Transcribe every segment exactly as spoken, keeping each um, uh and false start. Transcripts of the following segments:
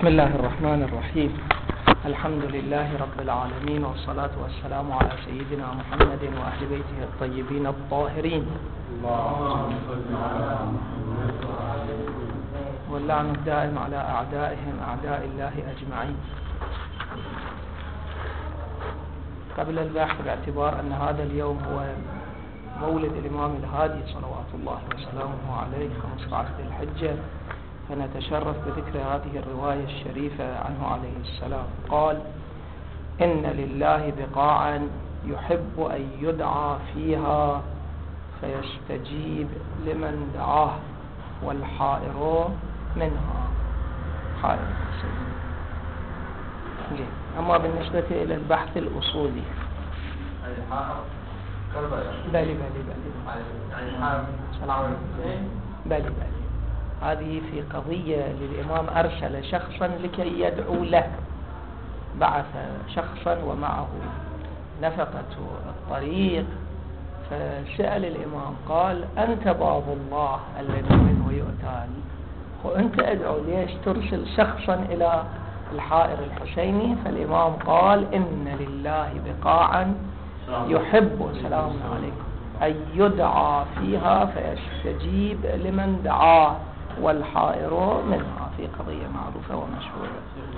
بسم الله الرحمن الرحيم. الحمد لله رب العالمين، والصلاة والسلام على سيدنا محمد وأهل بيته الطيبين الطاهرين، واللعن الدائم على أعدائهم أعداء الله أجمعين. قبل البحث، باعتبار أن هذا اليوم هو مولد الإمام الهادي صلوات الله وسلامه عليه خمسة عشر ذي الحجة، فنتشرف بذكر هذه الرواية الشريفة عنه عليه السلام. قال: إن لله بقاعا يحب أن يدعى فيها فيستجيب لمن دعاه، والحائر منها حائر. أما بالنسبة إلى البحث الأصولي، بلي بلي بلي بلي بلي هذه في قضية للإمام أرسل شخصا لكي يدعو له، بعث شخصا ومعه نفقة الطريق، فسأل الإمام قال: أنت باب الله الذي منه يؤتى، وأنت أدعو، ليش ترسل شخصا إلى الحائر الحسيني؟ فالإمام قال: إن لله بقاعا يحب سلام عليكم أن يدعى فيها فيستجيب لمن دعاه، والحائر منها، في قضية معروفة ومشهورة.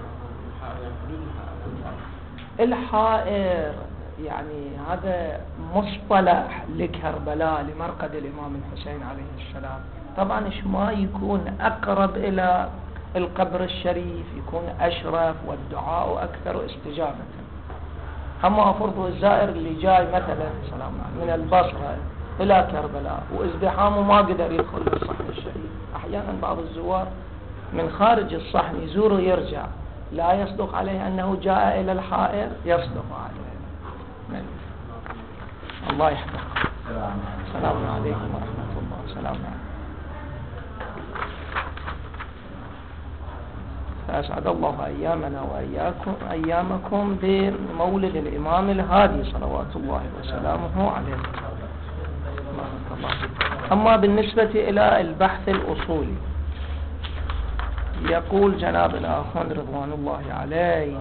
الحائر يعني هذا مصطلح لكربلاء، لمرقد الإمام الحسين عليه السلام. طبعا إيش ما يكون أقرب إلى القبر الشريف يكون أشرف، والدعاء أكثر استجابة. أما فرض الزائر اللي جاي مثلا سلام من البصرة إلى كربلاء وازدحامه ما قدر يدخل للصحن الشريف، أحيانا بعض الزوار من خارج الصحن يزور ويرجع، لا يصدق عليه أنه جاء إلى الحائر، يصدق عليه. الله يحفظكم. السلام عليكم ورحمة الله. السلام عليكم. فأسعد الله أيامنا وأياكم أيامكم بمولد الإمام الهادي صلوات الله وسلامه عليه. أما بالنسبة إلى البحث الأصولي، يقول جناب الآخوان رضوان الله عليه: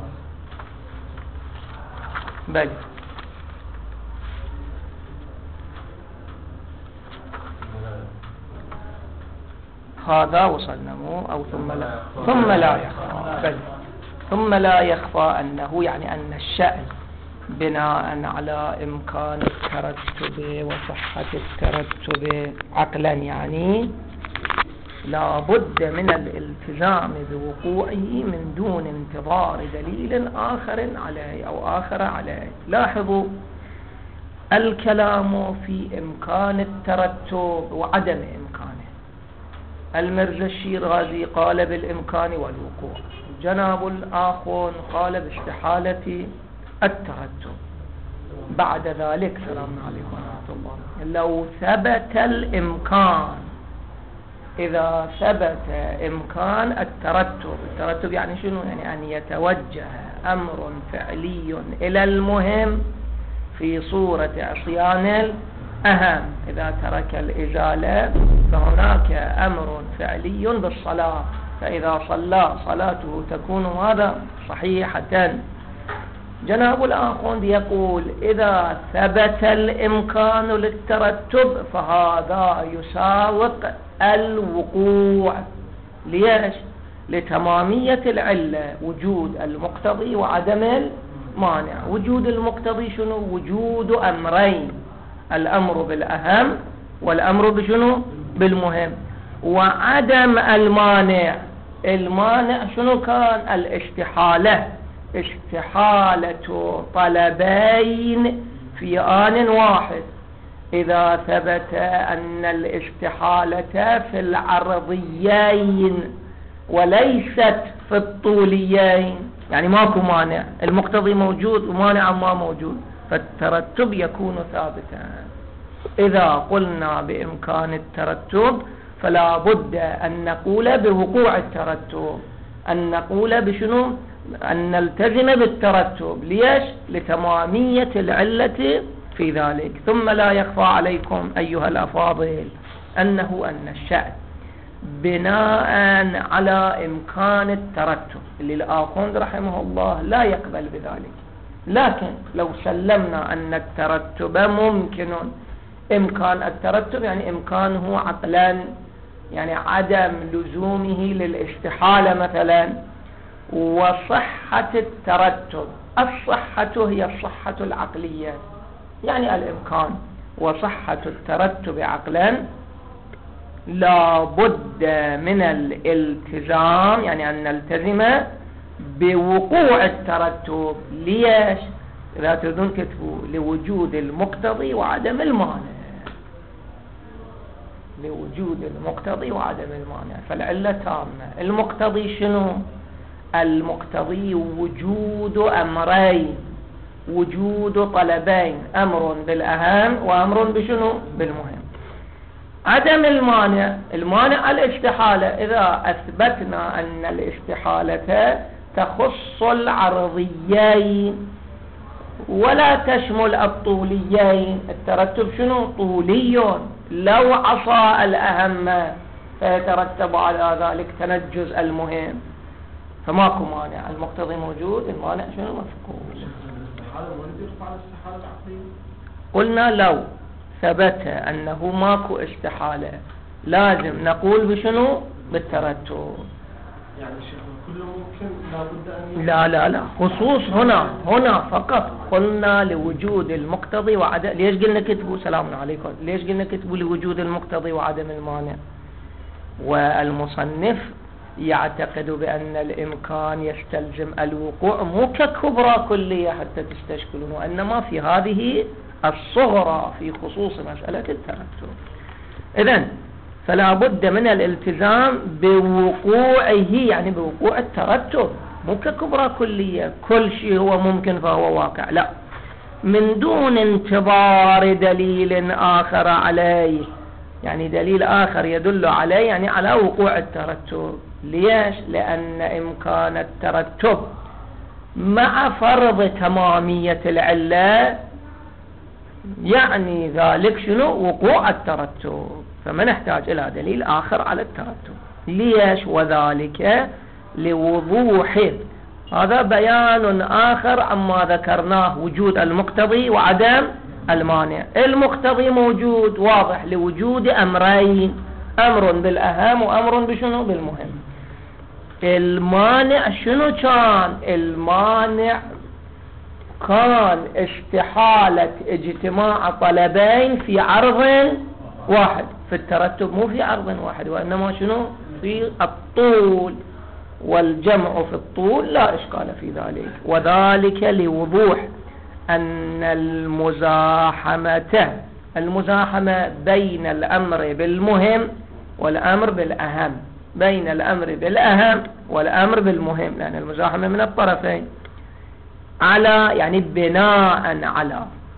بل هذا وصلنا مو أو ثم لا ثم لا يخفى بل ثم لا يخفى أنه يعني أن الشأن بناء على إمكان الترتب وصحة الترتب عقلا، يعني لا بد من الالتزام بوقوعه من دون انتظار دليل آخر عليه أو آخر عليه. لاحظوا الكلام في إمكان الترتب وعدم إمكانه. المرزا الشيرازي قال بالإمكان والوقوع، جناب الآخون قال باستحالة الترتب. بعد ذلك سلام عليكم ورحمة الله، لو ثبت الإمكان، إذا ثبت إمكان الترتب، الترتب يعني شنو؟ يعني أن يتوجه أمر فعلي إلى المهم في صورة عصيان الأهم. إذا ترك الإزالة فهناك أمر فعلي بالصلاة، فإذا صلى صلاته تكون هذا صحيحة. جناب الآخوند يقول: إذا ثبت الإمكان للترتب فهذا يساوق الوقوع. ليش؟ لتمامية العلة، وجود المقتضي وعدم المانع. وجود المقتضي شنو؟ وجود أمرين: الأمر بالأهم والأمر بشنو؟ بالمهم. وعدم المانع، المانع شنو كان؟ الاستحالة، استحالة طلبين في آن واحد. إذا ثبت أن الاستحالة في العرضيين وليست في الطوليين، يعني ماكو مانع، المقتضي موجود ومانع ما موجود، فالترتب يكون ثابتا. إذا قلنا بإمكان الترتب فلا بد أن نقول بوقوع الترتب، أن نقول بشنو؟ أن نلتزم بالترتب. ليش؟ لتمامية العلة في ذلك. ثم لا يخفى عليكم أيها الأفاضل أنه أن الشأن بناء على إمكان الترتب، اللي الآخوند رحمه الله لا يقبل بذلك. لكن لو سلمنا أن الترتب ممكن، إمكان الترتب يعني إمكانه عقلا، يعني عدم لزومه للاستحالة مثلا، وصحة الترتب، الصحة هي الصحة العقلية يعني الإمكان، وصحة الترتب عقلا لا بد من الالتزام، يعني أن نلتزم بوقوع الترتب. ليش؟ إذا تريدون كتبوا لوجود المقتضي وعدم المانع، لوجود المقتضي وعدم المانع، فالعلة تامة. المقتضي شنو؟ المقتضي وجود أمرين، وجود طلبين، أمر بالأهم وأمر بشنو؟ بالمهم. عدم المانع، المانع الاستحالة. إذا أثبتنا أن الاستحالة تخص العرضيين ولا تشمل الطوليين، الترتب شنو؟ طولي، لو عصى الأهم فيترتب على ذلك تنجز المهم، فماكو مانع. المقتضي موجود، المانع شنو؟ مفقود. قلنا لو ثبت أنه ماكو استحالة لازم نقول بشنو؟ بالترتب. يعني الشيخ كله ممكن لابد أن لا لا لا، خصوص هنا هنا فقط قلنا لوجود المقتضي وعدم. ليش قلنا كتبوا؟ سلام عليكم. ليش قلنا كتبوا لوجود المقتضي وعدم المانع؟ والمصنف يعتقد بأن الإمكان يستلزم الوقوع مو ككبرى كلية حتى تستشكلون، وإنما في هذه الصغرى في خصوص مسألة الترتب. إذن فلا بد من الالتزام بوقوعه، يعني بوقوع الترتب، مو ككبرى كلية كل شيء هو ممكن فهو واقع، لا، من دون انتظار دليل آخر عليه، يعني دليل آخر يدل عليه يعني على وقوع الترتب. ليش؟ لأن إمكان الترتب مع فرض تمامية العلة يعني ذلك شنو؟ وقوع الترتب، فما نحتاج إلى دليل آخر على الترتب. ليش؟ وذلك لوضوح، هذا بيان آخر عما ذكرناه، وجود المقتضي وعدم المانع. المقتضي موجود واضح لوجود أمرين، أمر بالأهم وأمر بشنو؟ بالمهم. المانع شنو كان؟ المانع كان استحالة اجتماع طلبين في عرض واحد، في الترتب مو في عرض واحد، وإنما شنو؟ في الطول، والجمع في الطول لا إشكال في ذلك. وذلك لوضوح أن المزاحمة المزاحمة بين الأمر بالمهم والأمر بالأهم، بين الأمر بالأهم والأمر بالمهم، لأن المزاحمة من الطرفين، على يعني بناء على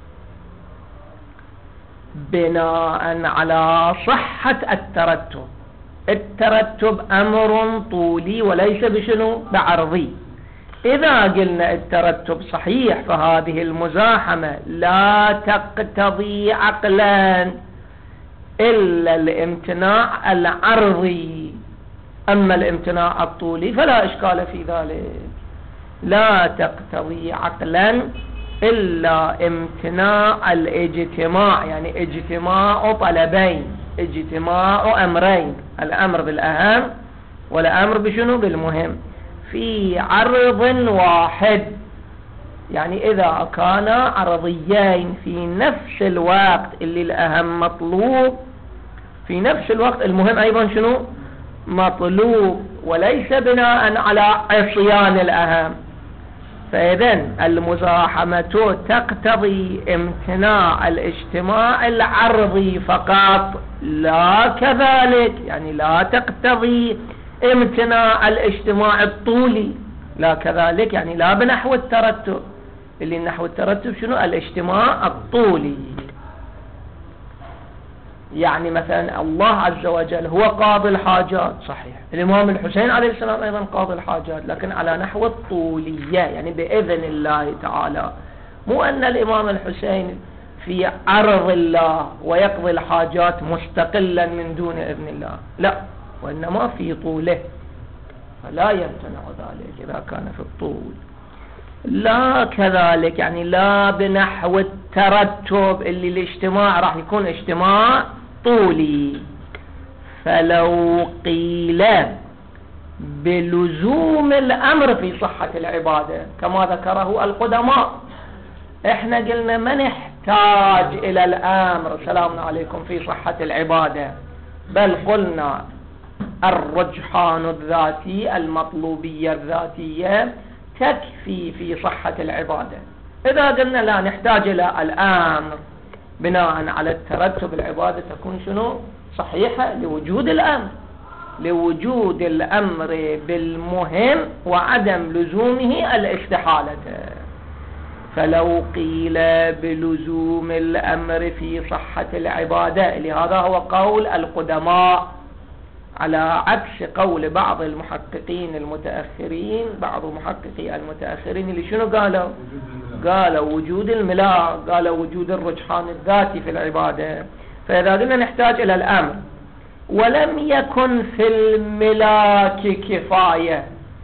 بناء على صحة الترتب. الترتب أمر طولي وليس بشنو؟ بعرضي. إذا قلنا الترتب صحيح فهذه المزاحمة لا تقتضي عقلا إلا الامتناع العرضي، أما الامتناع الطولي فلا إشكال في ذلك، لا تقتضي عقلا إلا امتناع الاجتماع، يعني اجتماع طلبين، اجتماع أمرين، الأمر بالأهم والأمر بشنو؟ بالمهم، في عرض واحد. يعني إذا كان عرضيين في نفس الوقت اللي الأهم مطلوب، في نفس الوقت المهم أيضا شنو؟ مطلوب، وليس بناء على عصيان الأهم. فإذن المزاحمة تقتضي امتناع الاجتماع العرضي فقط، لا كذلك يعني لا تقتضي امتناع الاجتماع الطولي، لا كذلك يعني لا بنحو الترتب، اللي نحو الترتب شنو؟ الاجتماع الطولي. يعني مثلا الله عز وجل هو قاضي الحاجات، صحيح، الإمام الحسين عليه السلام أيضا قاضي الحاجات، لكن على نحو الطولية، يعني بإذن الله تعالى، مو أن الإمام الحسين في عرض الله ويقضي الحاجات مستقلا من دون إذن الله، لا، وإنما في طوله، فلا يمتنع ذلك إذا كان في الطول. لا كذلك يعني لا بنحو الترتب اللي الاجتماع راح يكون اجتماع طولي. فلو قيل بلزوم الأمر في صحة العبادة كما ذكره القدماء، احنا قلنا ما نحتاج إلى الأمر سلام عليكم في صحة العبادة، بل قلنا الرجحان الذاتي المطلوبية الذاتية تكفي في صحة العبادة. إذا قلنا لا نحتاج إلى الأمر بناء على الترتب العبادة تكون شنو؟ صحيحة لوجود الأمر، لوجود الأمر بالمهم وعدم لزومه الاستحالة. فلو قيل بلزوم الأمر في صحة العبادة، لهذا هو قول القدماء على عكس قول بعض المحققين المتأخرين. بعض محققي المتأخرين اللي شنو قالوا؟ قالوا وجود الملاك، قالوا وجود الرجحان الذاتي في العبادة. فإذا قلنا نحتاج إلى الأمر ولم يكن في الملاك كفاية،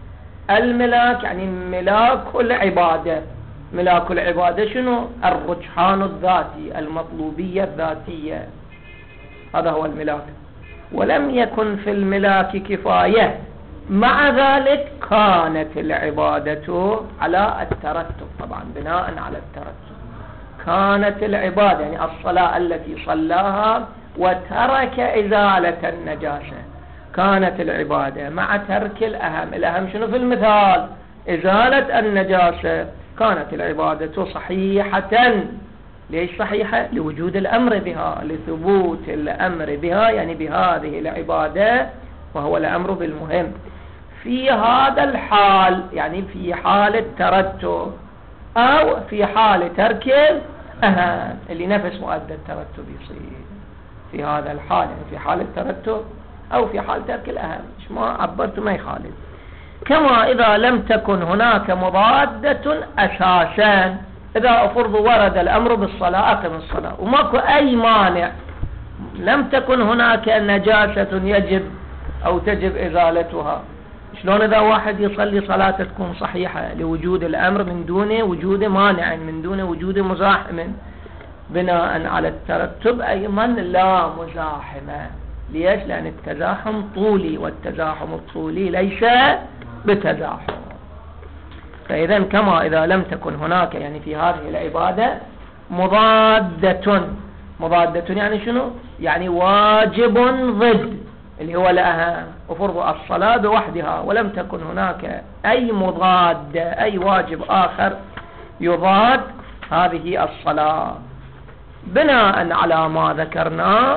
الملاك يعني ملاك العبادة، ملاك العبادة شنو؟ الرجحان الذاتي المطلوبية الذاتية، هذا هو الملاك. ولم يكن في الملاك كفاية، مع ذلك كانت العبادة على الترتب، طبعا بناء على الترتب. كانت العبادة يعني الصلاة التي صلاها وترك إزالة النجاسة، كانت العبادة مع ترك الأهم. الأهم شنو في المثال؟ إزالة النجاسة. كانت العبادة صحيحة. ليش صحيحة؟ لوجود الأمر بها، لثبوت الأمر بها يعني بهذه العبادة، وهو الأمر بالمهم. في هذا الحال يعني في حال الترتب أو في حال ترك الأهم اللي نفس مؤدى الترتب يصير في هذا الحال، يعني في حال الترتب أو في حال ترك الأهم. مش ما عبرت ما يخالف. كما إذا لم تكن هناك مضادة أساسا، إذا أفرض ورد الأمر بالصلاة أقم الصلاة وماكو أي مانع، لم تكن هناك نجاسة يجب أو تجب إزالتها، شلون إذا واحد يصلي صلاة تكون صحيحة لوجود الأمر من دون وجود مانع، من دون وجود مزاحم؟ بناء على الترتب أيضا لا مزاحمة. ليش؟ لأن التزاحم طولي، والتزاحم الطولي ليس بتزاحم. فإذا كما إذا لم تكن هناك يعني في هذه العبادة مضادة، مضادة يعني شنو؟ يعني واجب ضد اللي هو الأهم، وفرض الصلاة بوحدها، ولم تكن هناك أي مضاد أي واجب آخر يضاد هذه الصلاة. بناء على ما ذكرنا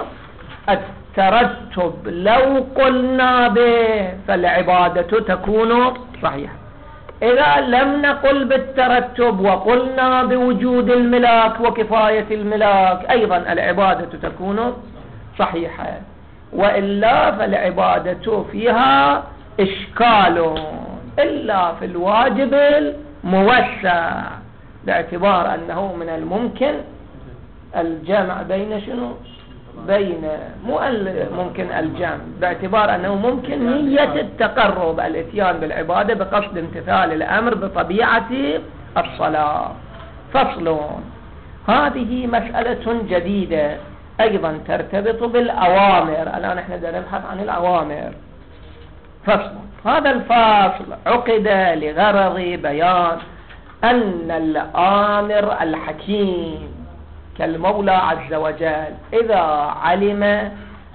الترتب لو قلنا به فالعبادة تكون صحيحة. إذا لم نقل بالترتب وقلنا بوجود الملاك وكفاية الملاك أيضا العبادة تكون صحيحة. وإلا فالعبادة فيها إشكال إلا في الواجب الموسع، باعتبار أنه من الممكن الجمع بين شنو؟ بين مو ممكن الجمع، باعتبار أنه ممكن نية التقرب، الاتيان بالعبادة بقصد امتثال الأمر بطبيعة الصلاة. فصل. هذه مسألة جديدة أيضا ترتبط بالأوامر. الآن احنا بدنا نبحث عن الأوامر. فصل. هذا الفصل عقد لغرض بيان أن الآمر الحكيم كالمولى عز وجل إذا علم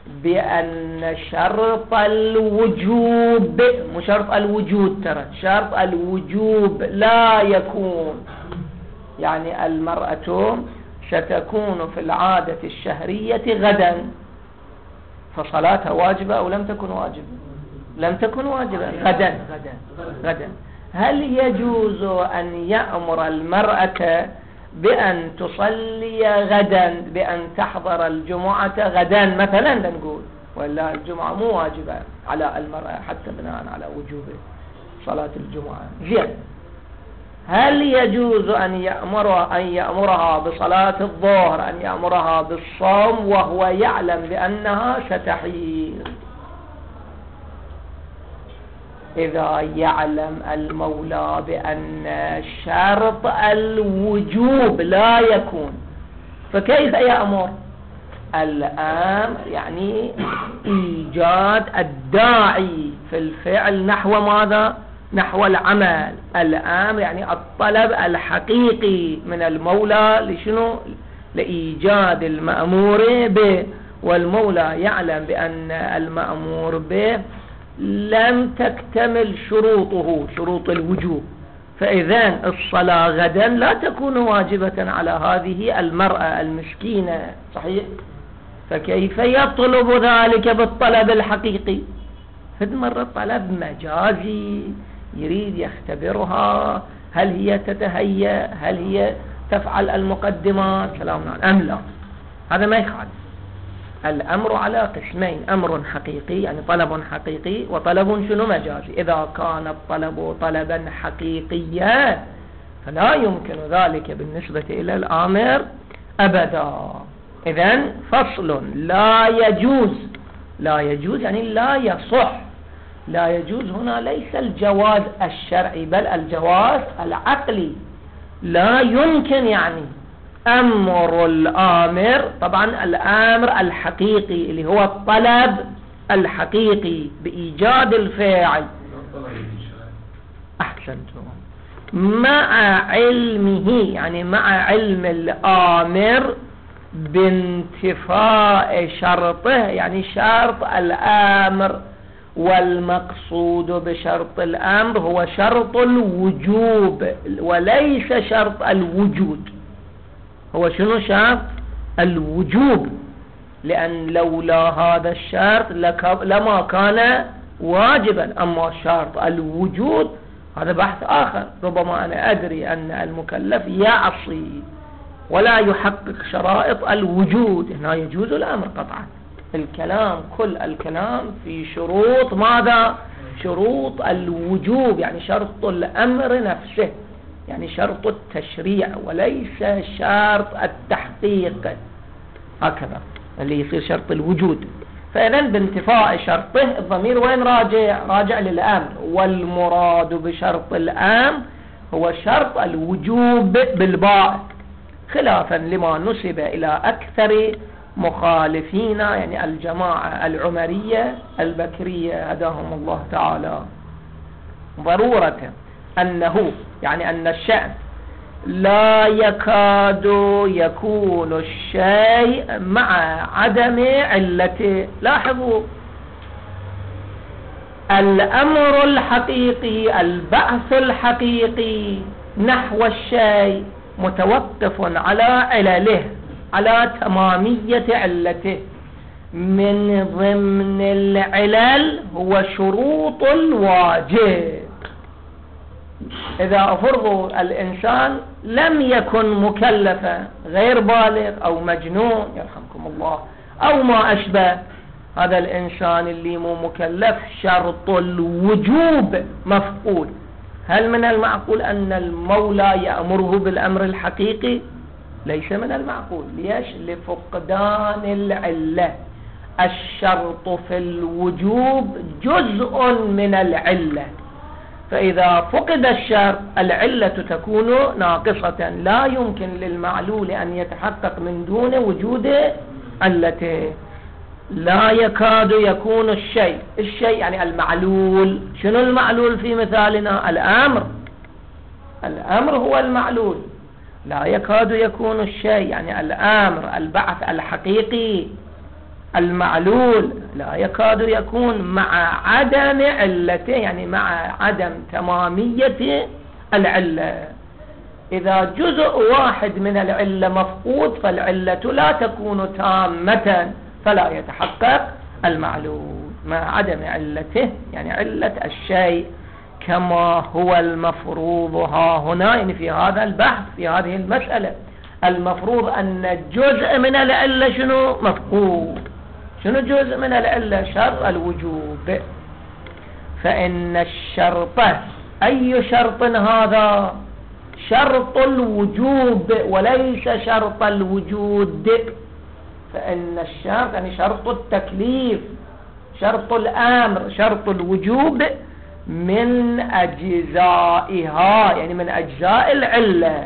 بأن شرط الوجوب، مو شرط الوجود، ترى شرط الوجوب لا يكون، يعني المرأة ستكون في العادة الشهرية غدا، فصلاتها واجبة أو لم تكن واجبة؟ لم تكن واجبة غدا غدا غدا. هل يجوز أن يأمر المرأة بأن تصلي غدا، بأن تحضر الجمعة غدا مثلا نقول، ولا الجمعة مو واجبة على المرأة حتى بناء على وجوب صلاة الجمعة؟ زين، هل يجوز أن يأمرها أن يأمرها بصلاة الظهر، أن يأمرها بالصوم وهو يعلم بأنها ستحيض؟ إذا يعلم المولى بأن شرط الوجوب لا يكون، فكيف يأمر؟ الأمر يعني إيجاد الداعي في الفعل نحو ماذا؟ نحو العمل. الأمر يعني الطلب الحقيقي من المولى لشنو؟ لإيجاد المأمور به، والمولى يعلم بأن المأمور به لم تكتمل شروطه، شروط الوجوب، فإذن الصلاة غدا لا تكون واجبة على هذه المرأة المسكينة، صحيح؟ فكيف يطلب ذلك بالطلب الحقيقي؟ هذه مرة طلب مجازي، يريد يختبرها هل هي تتهيأ، هل هي تفعل المقدمات سلام أم لا. هذا ما يخالف. الأمر على قسمين: أمر حقيقي يعني طلب حقيقي، وطلب شنو؟ مجازي. إذا كان الطلب طلبا حقيقيا فلا يمكن ذلك بالنسبة إلى الآمر أبدا. إذن فصل: لا يجوز. لا يجوز يعني لا يصح. لا يجوز هنا ليس الجواز الشرعي بل الجواز العقلي. لا يمكن يعني أمر الآمر، طبعا الأمر الحقيقي اللي هو الطلب الحقيقي بإيجاد الفاعل، أحسنتم، مع علمه يعني مع علم الآمر بانتفاء شرطه، يعني شرط الأمر، والمقصود بشرط الأمر هو شرط الوجوب وليس شرط الوجود. هو شنو شرط؟ الوجوب، لأن لولا هذا الشرط لما كان واجبا. أما شرط الوجود هذا بحث آخر، ربما أنا أدري أن المكلف يعصي ولا يحقق شرائط الوجود، هنا يجوز الأمر قطعا. الكلام كل الكلام في شروط ماذا؟ شروط الوجوب، يعني شرط الأمر نفسه، يعني شرط التشريع وليس شرط التحقيق، هكذا اللي يصير شرط الوجود. فإذن بانتفاء شرطه الضمير وين راجع؟ راجع للأمر، والمراد بشرط الأمر هو شرط الوجوب بالباء، خلافا لما نسب إلى أكثر مخالفين يعني الجماعة العمرية البكرية هداهم الله تعالى. ضرورة أنه يعني أن الشأن لا يكاد يكون الشيء مع عدم علته. لاحظوا، الأمر الحقيقي، البعث الحقيقي نحو الشيء متوقف على علله، على تمامية علته. من ضمن العلل هو شروط الواجب. إذا أفرضوا الإنسان لم يكن مكلفا، غير بالغ أو مجنون يرحمكم الله أو ما أشبه، هذا الإنسان اللي مو مكلف شرط الوجوب مفقود، هل من المعقول أن المولى يأمره بالأمر الحقيقي؟ ليس من المعقول. ليش؟ لفقدان العلة. الشرط في الوجوب جزء من العلة، فإذا فقد الشرط العلة تكون ناقصة، لا يمكن للمعلول أن يتحقق من دون وجود علته. لا يكاد يكون الشيء، الشيء يعني المعلول. شنو المعلول في مثالنا؟ الأمر. الأمر هو المعلول. لا يكاد يكون الشيء يعني الأمر، البعث الحقيقي المعلول لا يكاد يكون مع عدم علته، يعني مع عدم تمامية العلة. إذا جزء واحد من العلة مفقود فالعلة لا تكون تامة، فلا يتحقق المعلول مع عدم علته، يعني علة الشيء كما هو المفروض ها هنا، يعني في هذا البحث في هذه المسألة المفروض أن جزء من العلة شنو؟ مفقود. شنو جزء من العلة؟ شرط الوجوب. فإن الشرط، أي شرط هذا؟ شرط الوجوب وليس شرط الوجود. فإن الشرط يعني شرط التكليف، شرط الأمر، شرط الوجوب من أجزائها يعني من أجزاء العلة.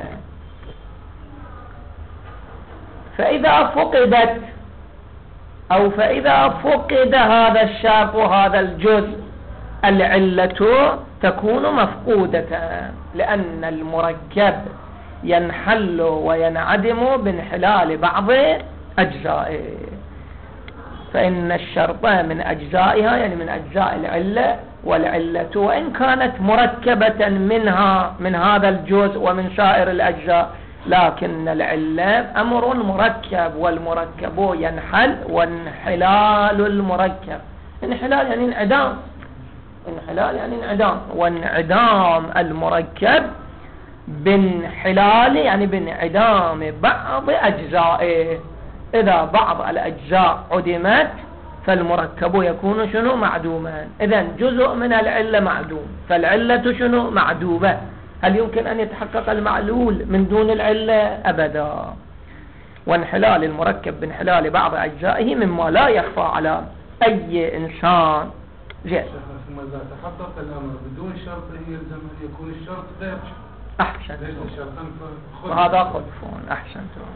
فإذا فقدت أو فإذا فقد هذا الشرط وهذا الجزء العلة تكون مفقودة، لأن المركب ينحل وينعدم بانحلال بعض أجزائه. فإن الشرط من أجزائها يعني من أجزاء العلة، والعلة وإن كانت مركبة منها من هذا الجزء ومن سائر الأجزاء، لكن العلة أمر مركب، والمركب ينحل، وانحلال المركب انحلال يعني انعدام، انحلال يعني انعدام، وانعدام المركب بانحلال يعني بانعدام بعض أجزائه. إذا بعض الأجزاء عدمت فالمركب يكون شنو؟ معدوما. إذن جزء من العلة معدوم، فالعلة شنو؟ معدومة. هل يمكن أن يتحقق المعلول من دون العلة؟ أبدا. وانحلال المركب بانحلال بعض أجزائه مما لا يخفى على أي إنسان. زين. ثم إذا تحقق الأمر بدون شرط يلزم أن يكون الشرط غير شرط. أحسنت. ليس شرطا وهذا خلفون. أحسنت.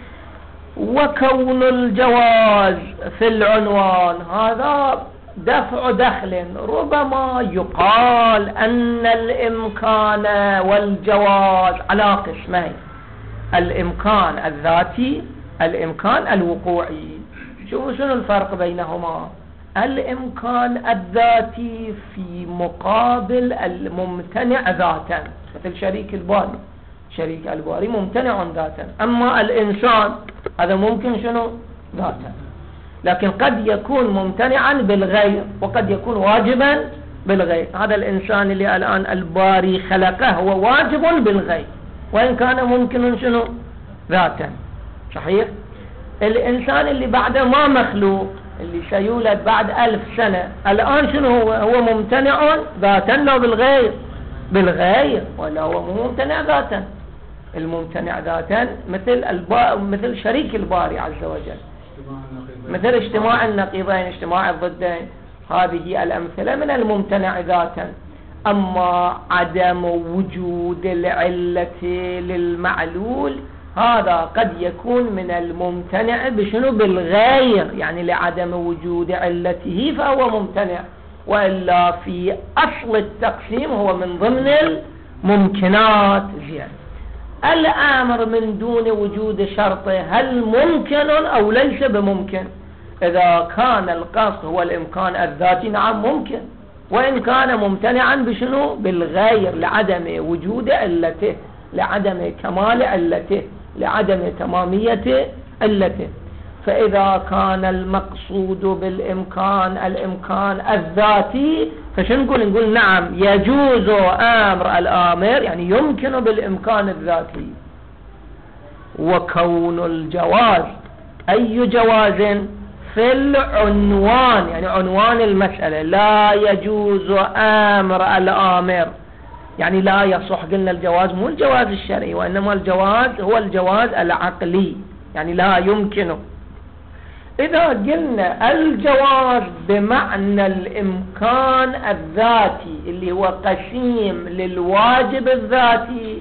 وكون الجواز في العنوان هذا دفع دخل. ربما يقال أن الإمكان والجواز على قسمين: الإمكان الذاتي، الإمكان الوقوعي. شوفوا شنو الفرق بينهما. الإمكان الذاتي في مقابل الممتنع ذاتا، مثل شريك الباري. شريك الباري ممتنع ذاتا، أما الإنسان هذا ممكن شنو؟ ذاتا، لكن قد يكون ممتنعا بالغير وقد يكون واجبا بالغير. هذا الإنسان اللي الآن الباري خلقه هو واجب بالغير وإن كان ممكن شنو؟ ذاتا. صحيح؟ الإنسان اللي بعد ما مخلوق اللي سيولد بعد ألف سنة الآن شنو هو؟ هو ممتنع ذاتا لو بالغير؟ بالغير، ولا هو ممتنع ذاتا؟ الممتنع ذاتا مثل البا... مثل شريك الباري عز وجل، مثل اجتماع النقيضين، اجتماع الضدين. هذه الأمثلة من الممتنع ذاتا. أما عدم وجود العلة للمعلول هذا قد يكون من الممتنع بشنو؟ بالغير، يعني لعدم وجود علته فهو ممتنع، وإلا في أصل التقسيم هو من ضمن الممكنات. زين. الأمر من دون وجود شرطه هل ممكن أو ليس بممكن؟ إذا كان القصد هو الإمكان الذاتي نعم ممكن، وإن كان ممتنعا بشنو؟ بالغير، لعدم وجود علته، لعدم كمال علته، لعدم تمامية علته. فإذا كان المقصود بالإمكان الإمكان الذاتي فشنو نقول؟ نقول نعم يجوز أمر الآمر، يعني يمكن بالإمكان الذاتي. وكون الجواز أي جواز في العنوان، يعني عنوان المسألة، لا يجوز أمر الآمر، يعني لا يصح. قلنا الجواز مو الجواز الشرعي، وإنما الجواز هو الجواز العقلي، يعني لا يمكنه. إذا قلنا الجواز بمعنى الإمكان الذاتي اللي هو قسيم للواجب الذاتي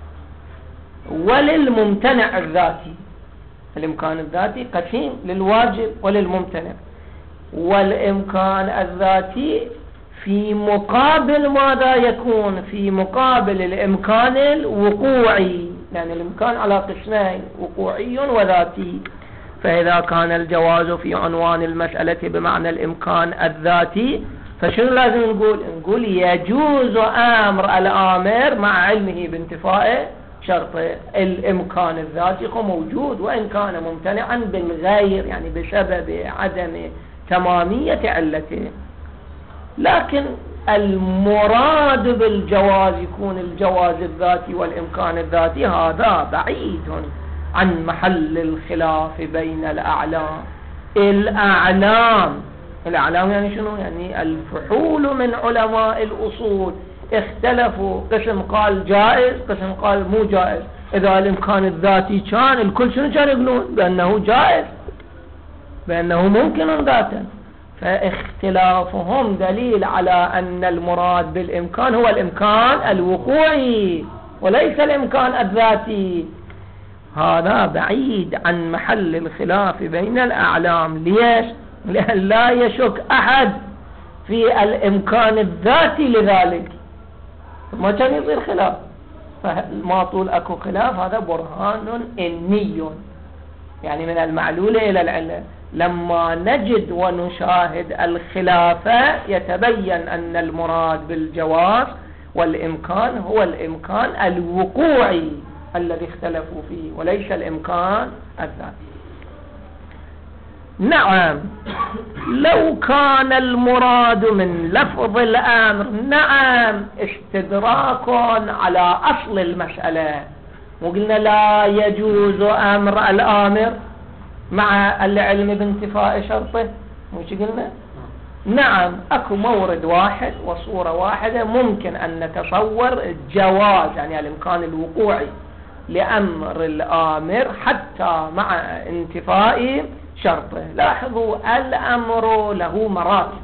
وللممتنع الذاتي. الإمكان الذاتي قسيم للواجب وللممتنع، والإمكان الذاتي في مقابل ماذا يكون؟ في مقابل الإمكان الوقوعي، يعني الإمكان على قسمين: وقوعي وذاتي. فإذا كان الجواز في عنوان المسألة بمعنى الإمكان الذاتي فشنو لازم نقول؟ نقول يجوز أمر الآمر مع علمه بانتفاء شرط الإمكان الذاتي موجود، وإن كان ممتنعا بالغير، يعني بسبب عدم تمامية علته. لكن المراد بالجواز يكون الجواز الذاتي والإمكان الذاتي، هذا بعيد عن محل الخلاف بين الأعلام. الأعلام الأعلام يعني شنو؟ يعني الفحول من علماء الأصول اختلفوا، قسم قال جائز، قسم قال مو جائز. إذا الإمكان الذاتي كان الكل شنو كان يقولون؟ بأنه جائز، بأنه ممكن ذاتا. فاختلافهم دليل على أن المراد بالإمكان هو الإمكان الوقوعي وليس الإمكان الذاتي. هذا بعيد عن محل الخلاف بين الأعلام. ليش؟ لأن لا يشك أحد في الإمكان الذاتي لذلك، ما كان يصير خلاف. فما طول أكو خلاف هذا برهان إني، يعني من المعلول إلى العلة. لما نجد ونشاهد الخلاف يتبين أن المراد بالجواز والإمكان هو الإمكان الوقوعي الذي اختلفوا فيه وليس الإمكان الذاتي. نعم لو كان المراد من لفظ الأمر نعم استدراك على أصل المسألة، وقلنا لا يجوز أمر الآمر مع العلم بانتفاء شرطه، مش قلنا؟ نعم اكو مورد واحد وصورة واحدة ممكن ان نتصور جواز يعني الامكان الوقوعي لامر الامر حتى مع انتفاء شرطه. لاحظوا الامر له مراتب،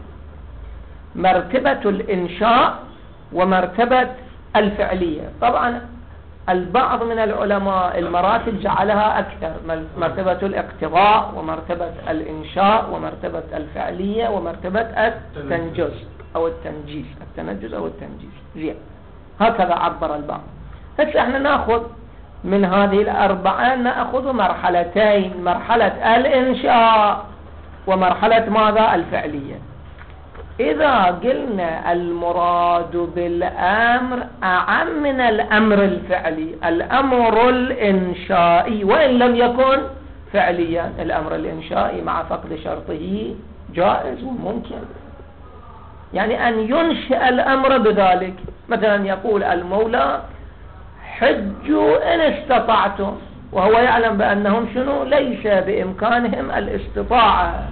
مرتبة الانشاء ومرتبة الفعلية. طبعا البعض من العلماء المراتب جعلها أكثر، مرتبة الاقتضاء ومرتبة الإنشاء ومرتبة الفعلية ومرتبة التنجز أو التنجيز، التنجز أو التنجيز. زين هكذا عبر البعض. هسه احنا ناخذ من هذه الأربعة نأخذ مرحلتين، مرحلة الإنشاء ومرحلة ماذا؟ الفعلية. إذا قلنا المراد بالأمر أعم من الأمر الفعلي، الأمر الإنشائي وإن لم يكن فعليا، الأمر الإنشائي مع فقد شرطه جائز وممكن، يعني أن ينشئ الأمر بذلك. مثلا يقول المولى حجوا إن استطعتم، وهو يعلم بأنهم شنو؟ ليس بإمكانهم الاستطاعة،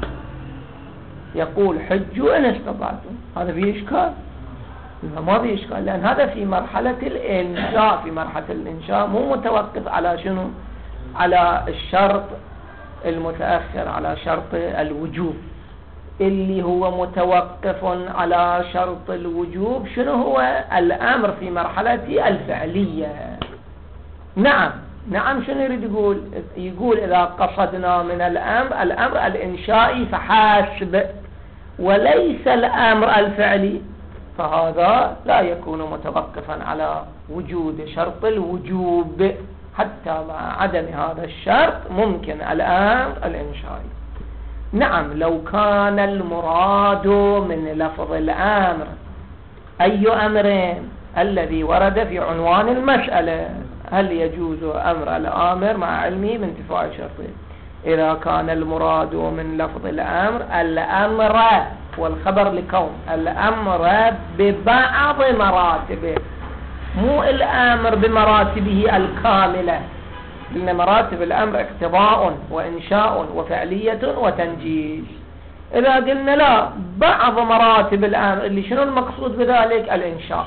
يقول حجوا إن استطعتم. هذا فيه إشكال؟ ما فيه إشكال، لأن هذا في مرحلة الإنشاء. في مرحلة الإنشاء مو متوقف على شنو؟ على الشرط المتأخر، على شرط الوجوب. اللي هو متوقف على شرط الوجوب شنو هو؟ الأمر في مرحلة الفعلية. نعم نعم شنو يريد يقول؟ يقول إذا قصدنا من الأمر الأمر الإنشائي فحاسب وليس الأمر الفعلي، فهذا لا يكون متوقفا على وجود شرط الوجوب، حتى مع عدم هذا الشرط ممكن الأمر الإنشائي. نعم لو كان المراد من لفظ الأمر أي أمر الذي ورد في عنوان المسألة، هل يجوز أمر الآمر مع علمه بانتفاء شرطه؟ إذا كان المراد من لفظ الأمر الأمر والخبر لكون الأمر ببعض مراتبه، مو الأمر بمراتبه الكاملة، لأن مراتب الأمر اقتضاء وإنشاء وفعلية وتنجيز. إذا قلنا لا بعض مراتب الأمر اللي شنو المقصود بذلك؟ الإنشاء،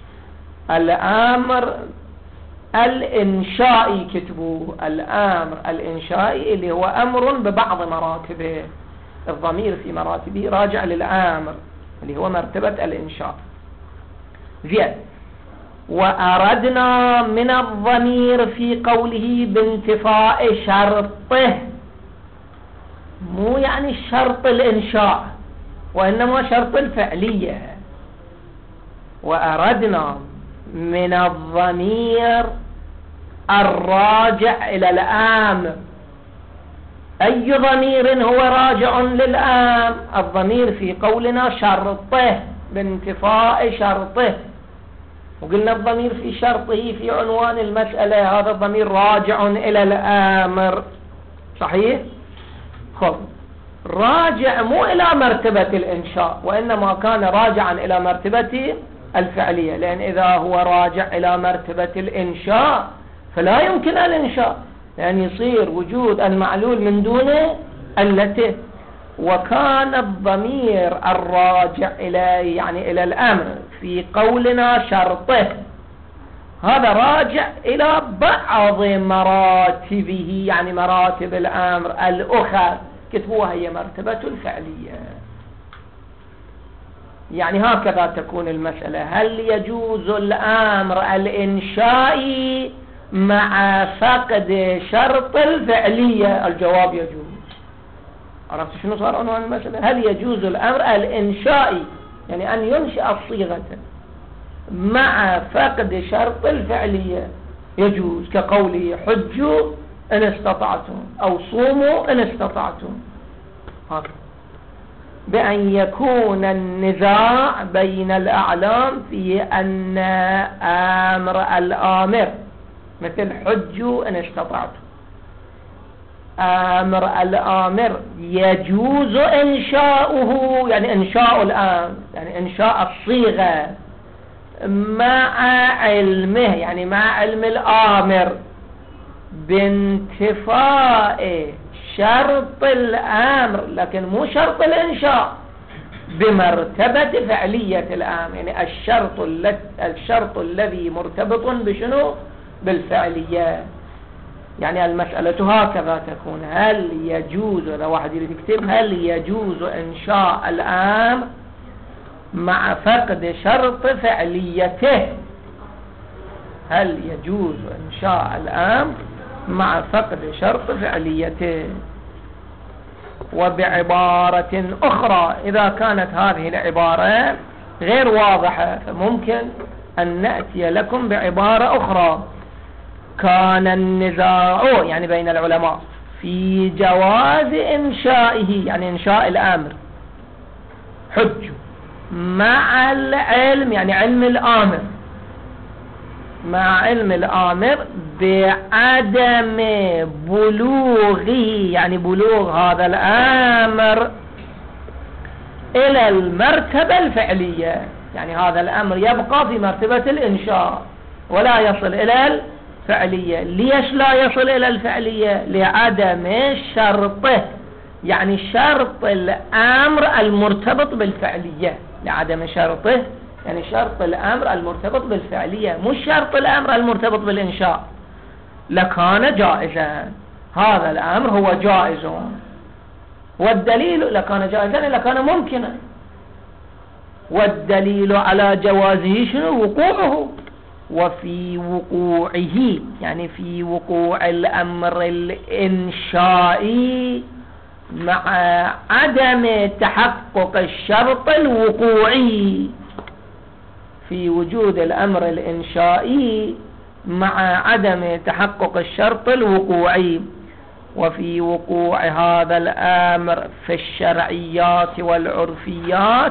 الأمر الإنشائي كتبوه، الأمر الإنشائي اللي هو أمر ببعض مراتبه، الضمير في مراتبه راجع للأمر اللي هو مرتبة الإنشاء. زين وأردنا من الضمير في قوله بانتفاء شرطه، مو يعني شرط الإنشاء وإنما شرط الفعلية. وأردنا من الضمير الراجع إلى الآمر، أي ضمير هو راجع للآمر؟ الضمير في قولنا شرطه بانتفاء شرطه، وقلنا الضمير في شرطه في عنوان المسألة هذا الضمير راجع إلى الآمر، صحيح؟ خب راجع مو إلى مرتبة الإنشاء وإنما كان راجعا إلى مرتبة الفعلية، لأن إذا هو راجع إلى مرتبة الإنشاء فلا يمكن الإنشاء، لأن يصير وجود المعلول من دون علته. وكان الضمير الراجع إلى يعني إلى الأمر في قولنا شرطه هذا راجع إلى بعض مراتبه، يعني مراتب الأمر الأخرى كتبوها هي مرتبة الفعلية. يعني هكذا تكون المسألة. هل يجوز الأمر الإنشائي مع فقد شرط الفعلية؟ الجواب يجوز. عرفت شنو صار عنوان المسألة؟ هل يجوز الأمر الإنشائي يعني أن ينشأ الصيغة مع فقد شرط الفعلية؟ يجوز، كقوله حجوا إن استطعتم أو صوموا إن استطعتم، هكذا. بأن يكون النزاع بين الأعلام في أن أمر الآمر مثل حجوا إن استطعتم، أمر الآمر يجوز إنشاؤه يعني إنشاء الأمر يعني إنشاء الصيغة مع علمه يعني مع علم الآمر بانتفاء شرط الأمر، لكن مو شرط الإنشاء، بمرتبة فعلية الأمر. يعني الشرط الشرط الذي مرتبط بشنو؟ بالفعلية. يعني المسألة هكذا تكون. هل يجوز، إذا واحد يريد يكتب، هل يجوز إنشاء الأمر مع فقد شرط فعليته؟ هل يجوز إنشاء الأمر مع فقد شرط فعليته؟ وبعبارة أخرى، إذا كانت هذه العبارة غير واضحة فممكن أن نأتي لكم بعبارة أخرى. كان النزاع يعني بين العلماء في جواز إنشائه يعني إنشاء الأمر حج مع العلم يعني علم الآمر مع علم الآمر بعدم بلوغه يعني بلوغ هذا الأمر إلى المرتبة الفعلية. يعني هذا الأمر يبقى في مرتبة الإنشاء ولا يصل إلى الفعلية. ليش لا يصل إلى الفعلية؟ لعدم شرطه يعني شرط الأمر المرتبط بالفعلية، لعدم شرطه يعني شرط الأمر المرتبط بالفعلية، مش شرط الأمر المرتبط بالإنشاء. لكان جائزا، هذا الأمر هو جائز، والدليل لكان جائزا لكان ممكنا، والدليل على جوازه شنو؟ وقوعه. وفي وقوعه يعني في وقوع الأمر الإنشائي مع عدم تحقق الشرط الوقوعي، في وجود الأمر الإنشائي مع عدم تحقق الشرط الوقوعي. وفي وقوع هذا الأمر في الشرعيات والعرفيات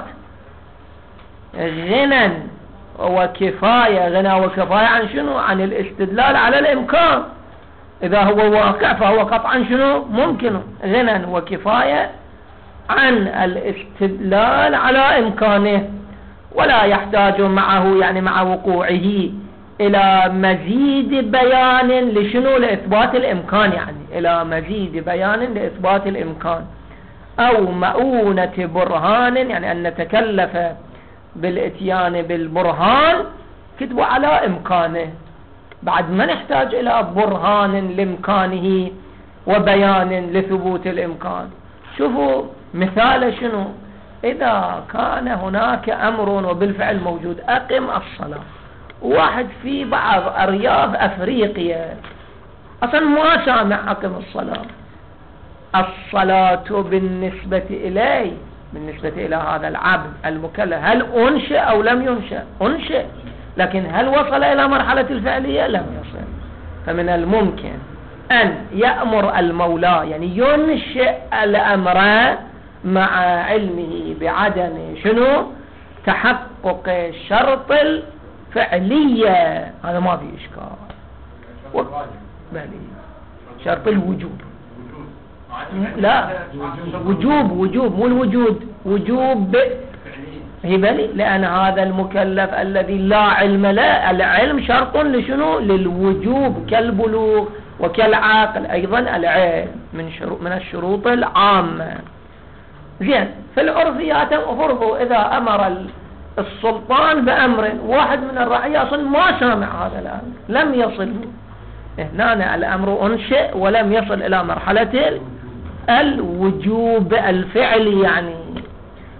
غنى وكفاية. غنى وكفاية عن شنو؟ عن الاستدلال على الإمكان. إذا هو واقع فهو قطعا شنو؟ ممكن. غنى وكفاية عن الاستدلال على إمكانه، ولا يحتاج معه يعني مع وقوعه إلى مزيد بيان لشنو؟ لإثبات الإمكان، يعني إلى مزيد بيان لإثبات الإمكان، أو مؤونة برهان يعني أن نتكلف بالإتيان بالبرهان كتبوا على إمكانه، بعد ما نحتاج إلى برهان لإمكانه وبيان لثبوت الإمكان. شوفوا مثال شنو؟ إذا كان هناك أمر وبالفعل موجود، أقم الصلاة، واحد في بعض أرياف أفريقيا أصلا ما سامع أقم الصلاة، الصلاة بالنسبة إليه بالنسبة إلى هذا العبد المكلف هل أنشئ أو لم ينشئ؟ أنشئ، لكن هل وصل إلى مرحلة الفعلية؟ لم يصل. فمن الممكن أن يأمر المولى يعني ينشئ الأمر مع علمه بعدم شنو؟ تحقق شرط الفعلية، هذا ما في إشكال. و... بلي شرط الوجوب، لا وجوب وجوب مو الوجود، وجوب هي بلي، لأن هذا المكلف الذي لا علم له، العلم شرط لشنو؟ للوجوب، كالبلوغ وكالعقل أيضا العلم من شروط من الشروط العامة. زين، في العرفيات فرضوا إذا أمر السلطان بأمر، واحد من الرعية أصلا ما سامع هذا الأمر، لم يصل، هنا الأمر أنشئ ولم يصل إلى مرحلة الوجوب الفعلي يعني.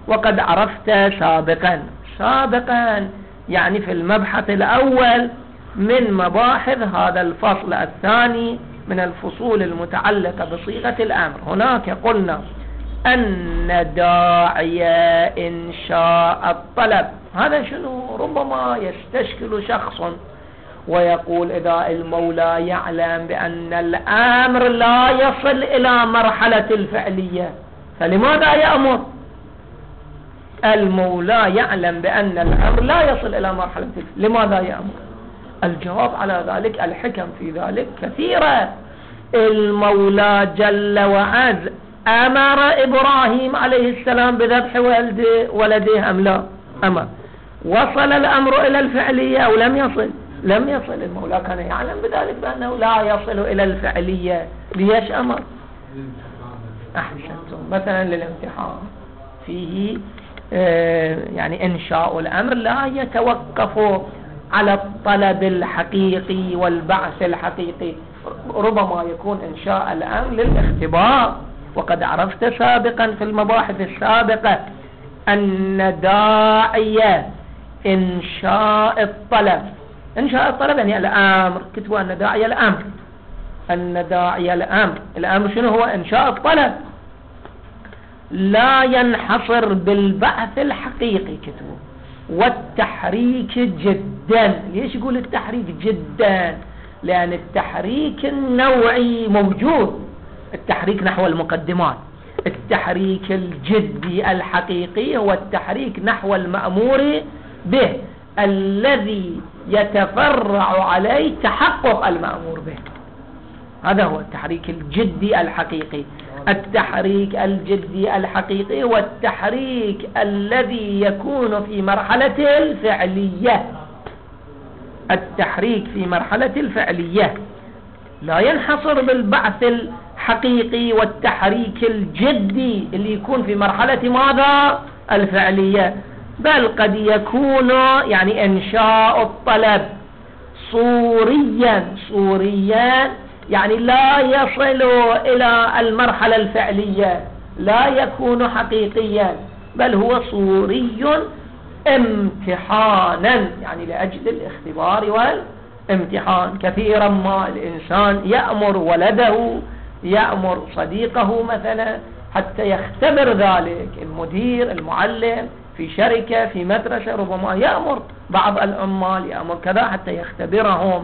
وقد عرفت سابقا. سابقا يعني في المبحث الأول من مباحث هذا الفصل الثاني من الفصول المتعلقة بصيغة الأمر. هناك قلنا أن داعي إنشاء الطلب، هذا شنو؟ ربما يستشكل شخص ويقول إذا المولى يعلم بأن الأمر لا يصل إلى مرحلة الفعلية فلماذا يأمر؟ المولى يعلم بأن الأمر لا يصل إلى مرحلة الفعلية، لماذا يأمر؟ الجواب على ذلك الحكم في ذلك كثيرة. المولى جل وعز أمر إبراهيم عليه السلام بذبح ولده ولده أم لا؟ أمر. وصل الأمر إلى الفعلية أو لم يصل؟ لم يصل. المولى كان يعلم بذلك بأنه لا يصل إلى الفعلية، ليش أمر؟ أحسنتم. مثلا للامتحان فيه آه يعني إنشاء الأمر لا يتوقف على الطلب الحقيقي والبعث الحقيقي، ربما يكون إنشاء الأمر للاختبار. وقد عرفت سابقا في المباحث السابقة أن داعي إنشاء الطلب، إنشاء الطلب يعني الأمر، كتبوا أن داعي الأمر، أن داعي الأمر، الأمر شنو هو؟ إنشاء الطلب، لا ينحصر بالبعث الحقيقي، كتبوا والتحريك جدا. ليش يقول التحريك جدا؟ لأن التحريك النوعي موجود، التحريك نحو المقدمات. التحريك الجدي الحقيقي هو التحريك نحو المأمور به الذي يتفرع عليه تحقق المأمور به، هذا هو التحريك الجدي الحقيقي. التحريك الجدي الحقيقي هو التحريك الذي يكون في مرحلة الفعلية، التحريك في مرحلة الفعلية لا ينحصر بالبعث الحقيقي والتحريك الجدي اللي يكون في مرحلة ماذا؟ الفعلية، بل قد يكون يعني إنشاء الطلب صوريا، صوريا يعني لا يصل إلى المرحلة الفعلية، لا يكون حقيقيا، بل هو صوري امتحانا، يعني لأجل الاختبار والامتحان. كثيرا ما الإنسان يأمر ولده، يأمر صديقه مثلا حتى يختبر ذلك، المدير المعلم في شركة في مدرسة ربما يأمر بعض العمال، يأمر كذا حتى يختبرهم.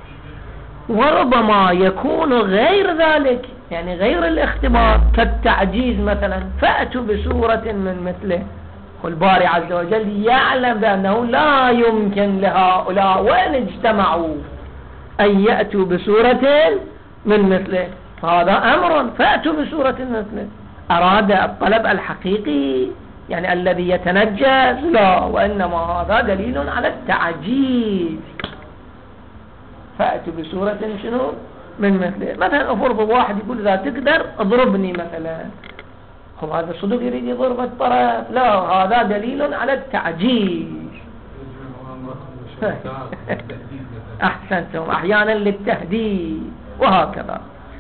وربما يكون غير ذلك، يعني غير الاختبار، كالتعجيز مثلا، فأتوا بسورة من مثله. والباري عز وجل يعلم بأنه لا يمكن لهؤلاء وإن اجتمعوا أن يأتوا بسورة من مثله، فهذا أمر، فأتوا بسورة من مثله. أراد الطلب الحقيقي يعني الذي يتنجز؟ لا، وإنما هذا دليل على التعجيز. فأتوا بسورة شنو؟ من مثله. مثلا أفرض واحد يقول إذا تقدر اضربني مثلا، هو هذا صدق يريد يضرب الطرف؟ لا، هذا دليل على التعجيز. أحسنتم، أحيانا للتهديد وهكذا.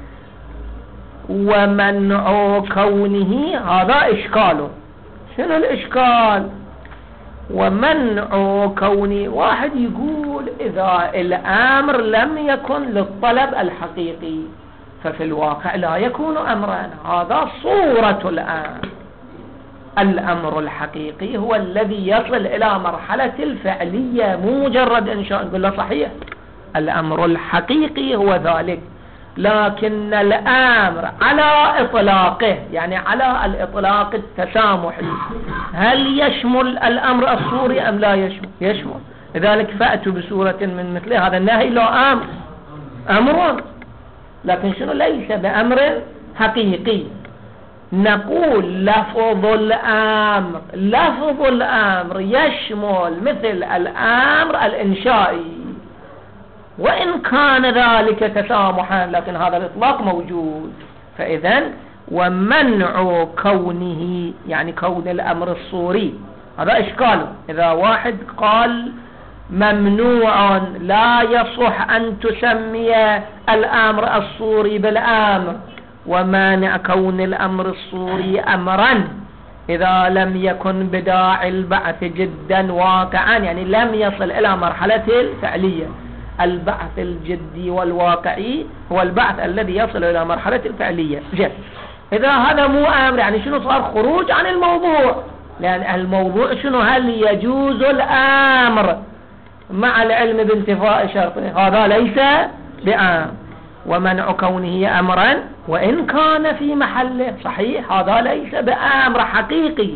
ومنع كونه، هذا إشكاله. شنو الإشكال؟ ومنع كونه، واحد يقول إذا الأمر لم يكن للطلب الحقيقي ففي الواقع لا يكون أمرا، هذا صورة الأمر. الأمر الحقيقي هو الذي يصل إلى مرحلة الفعلية، مو مجرد إنشاء. نقول له صحيح، الأمر الحقيقي هو ذلك، لكن الأمر على إطلاقه، يعني على الإطلاق التسامحي، هل يشمل الأمر الصوري أم لا يشمل؟ يشمل. لذلك فأتوا بسورة من مثله، هذا النهي لا أمر، أمر، لكن شنو؟ ليس بأمر حقيقي. نقول لفظ الأمر، لفظ الأمر يشمل مثل الأمر الإنشائي، وإن كان ذلك تسامحا، لكن هذا الإطلاق موجود. فإذن ومنع كونه يعني كون الأمر الصوري، هذا إشكاله. إذا واحد قال ممنوع، لا يصح أن تسمي الأمر الصوري بالأمر، ومانع كون الأمر الصوري أمرا، إذا لم يكن بداعي البعث جدا واقعا، يعني لم يصل إلى مرحلة الفعلية. البعث الجدي والواقعي هو البعث الذي يصل إلى مرحلة الفعلية. جد إذا هذا مو أمر، يعني شنو صار؟ خروج عن الموضوع. لأن الموضوع شنو؟ هل يجوز الأمر مع العلم بانتفاء شرطه؟ هذا ليس بأمر. ومنع كونه أمرا وإن كان في محله صحيح، هذا ليس بأمر حقيقي،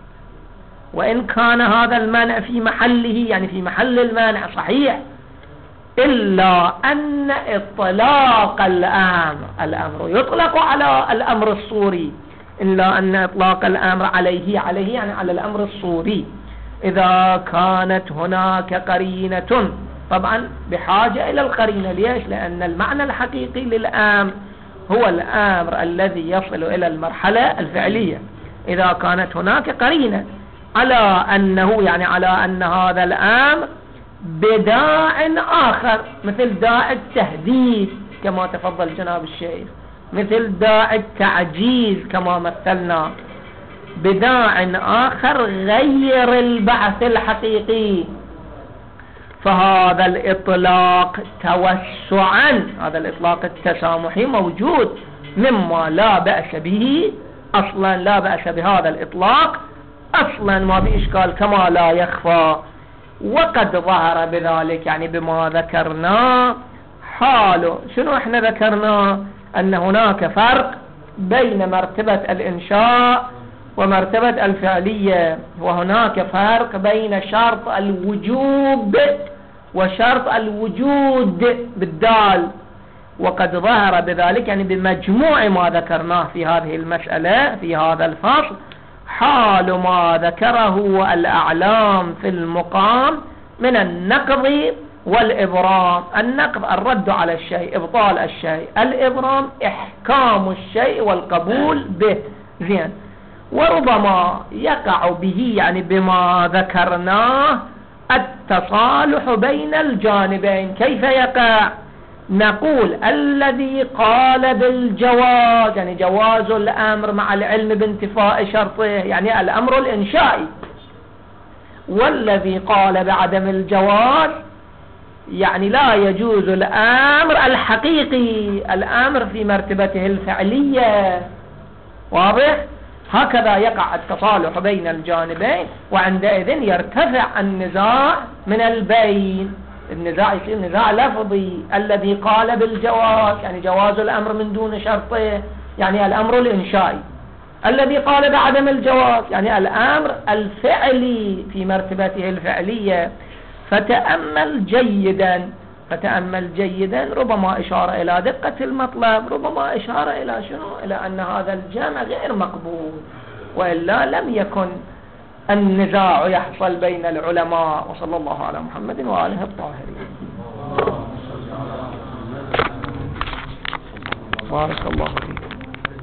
وإن كان هذا المنع في محله، يعني في محل المانع صحيح، إلا أن إطلاق الأمر، الأمر يطلق على الأمر الصوري، إلا أن إطلاق الأمر عليه عليه يعني على الأمر الصوري إذا كانت هناك قرينة، طبعا بحاجة إلى القرينة. ليش؟ لأن المعنى الحقيقي للأمر هو الأمر الذي يصل إلى المرحلة الفعلية. إذا كانت هناك قرينة على أنه، يعني على أن هذا الأمر بداع آخر، مثل داع التهديد كما تفضل جناب الشيخ، مثل داع التعجيز كما مثلنا، بداع آخر غير البعث الحقيقي، فهذا الإطلاق توسعا، هذا الإطلاق التسامحي موجود، مما لا بأس به أصلا، لا بأس بهذا الإطلاق أصلا، ما بإشكال كما لا يخفى. وقد ظهر بذلك، يعني بما ذكرنا حاله. شنو احنا ذكرنا؟ أن هناك فرق بين مرتبة الإنشاء ومرتبة الفعلية، وهناك فرق بين شرط الوجوب وشرط الوجود بالدال. وقد ظهر بذلك، يعني بمجموع ما ذكرناه في هذه المسألة في هذا الفصل، حال ما ذكره الأعلام في المقام من النقض والإبرام. النقض الرد على الشيء، إبطال الشيء، الإبرام إحكام الشيء والقبول به. زين. وربما يقع به، يعني بما ذكرناه، التصالح بين الجانبين. كيف يقع؟ نقول الذي قال بالجواز، يعني جواز الأمر مع العلم بانتفاء شرطه، يعني الأمر الإنشائي، والذي قال بعدم الجواز يعني لا يجوز الأمر الحقيقي، الأمر في مرتبته الفعلية. واضح؟ هكذا يقع التصالح بين الجانبين، وعندئذ يرتفع النزاع من البين. النزاع يصير نزاع لفظي. الذي قال بالجواز، يعني جواز الأمر من دون شرطه، يعني الأمر الإنشائي. الذي قال بعدم الجواز، يعني الأمر الفعلي في مرتبته الفعلية. فتأمل جيدا فتأمل جيدا ربما إشارة إلى دقة المطلب، ربما إشارة إلى شنو؟ إلى أن هذا الجمع غير مقبول، وإلا لم يكن النزاع يحصل بين العلماء. وصلى الله على محمد وآله الطاهرين. بارك الله.